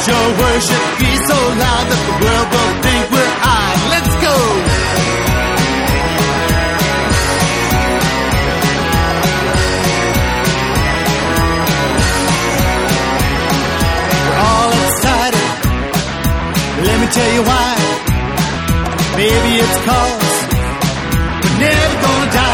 your worship be so loud that the world will think we're odd. Let's go! We're all excited. Let me tell you why. Maybe it's 'cause we're never gonna die.